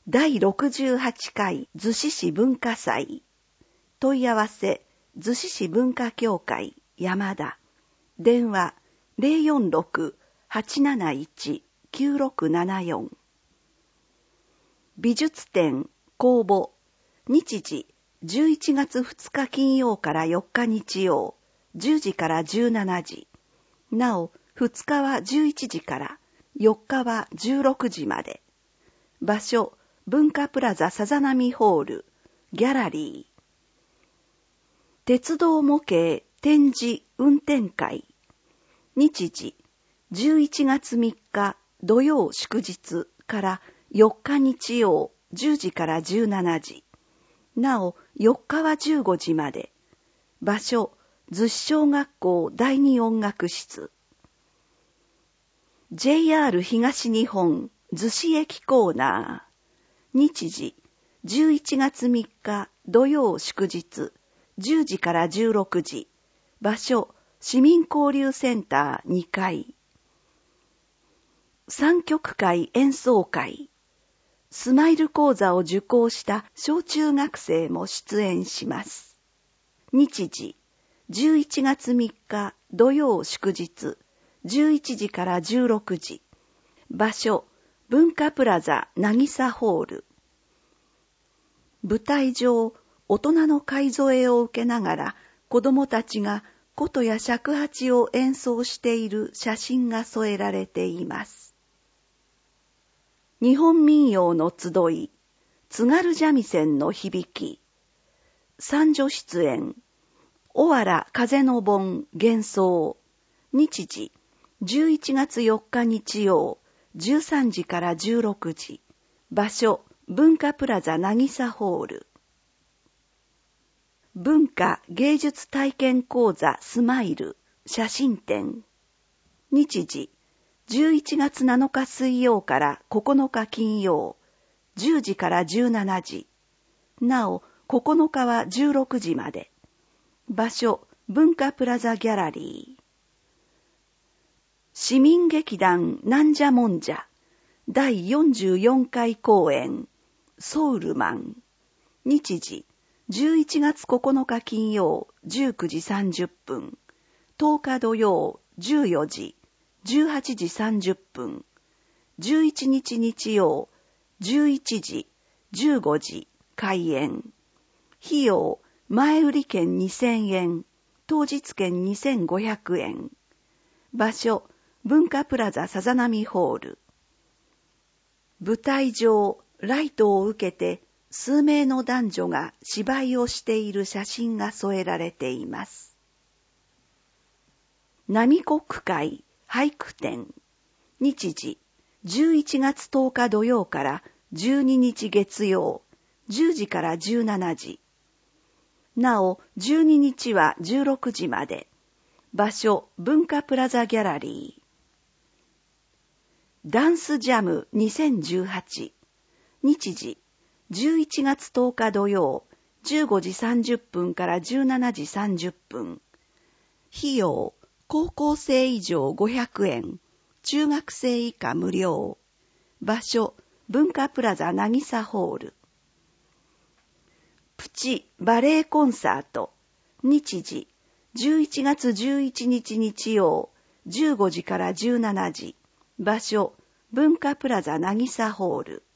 第68回逗子市文化祭。問い合わせ、逗子市文化協会山田。電話 046-871-9674。美術展公募。日時11月2日金曜から4日日曜、10時から17時。なお、2日は11時から、4日は16時まで。場所、文化プラザさざなみホール、ギャラリー。鉄道模型展示運転会。日時、11月3日土曜祝日から4日日曜、10時から17時。なお、4日は15時まで。場所、逗子小学校第二音楽室。JR 東日本逗子駅コーナー。日時、11月3日土曜祝日、10時から16時。場所、市民交流センター2階。三曲会演奏会。スマイル講座を受講した小中学生も出演します。日時、11月3日土曜祝日、11時から16時。場所、文化プラザ渚ホール。舞台上、大人の介添えを受けながら子供たちが琴や尺八を演奏している写真が添えられています。日本民謡の集い、津軽三味線の響き。三女出演、小原風の盆幻想。日時、11月4日日曜、13時から16時。場所、文化プラザ渚ホール。文化芸術体験講座スマイル写真展。日時、11月7日水曜から9日金曜、10時から17時。なお、9日は16時まで。場所、文化プラザギャラリー。市民劇団なんじゃもんじゃ第44回公演ソウルマン。日時、11月9日金曜19時30分、10日土曜14時、18時30分、11日日曜11時、15時開演。費用、前売り券2000円、当日券2500円。場所、文化プラザさざなみホール。舞台上、ライトを受けて数名の男女が芝居をしている写真が添えられています。並国会俳句展。日時、11月10日土曜から12日月曜、10時から17時。なお、12日は16時まで。場所、文化プラザギャラリー。ダンスジャム2018。日時、11月10日土曜、15時30分から17時30分。費用、高校生以上500円、中学生以下無料。場所、文化プラザ渚ホール。プチバレエコンサート。日時、11月11日日曜、15時から17時。場所、文化プラザ渚ホール。